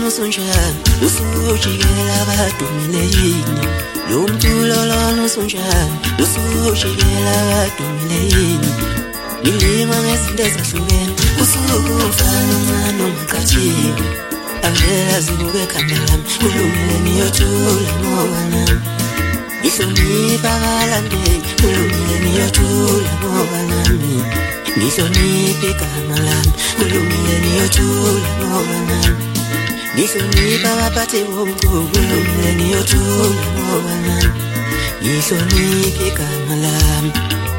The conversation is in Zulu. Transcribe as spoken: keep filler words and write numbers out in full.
usunjani usujikela badumile yini lo mculo lona usunjani usujikela badumile yini ngilima ngezinto ezahlukene usukufana umncane ongaqathiwe angela zibuke ekhanda lami kulungile niyothula ngoba nami ngihlonipha abalandeli kulungile niyothula ngoba nami ngihlonipha igama lami kulungile niyothula ngoba nami ngihlonipha abaphathi bomculo kulungile niyothula ngoba nami ngihlonipha igama lami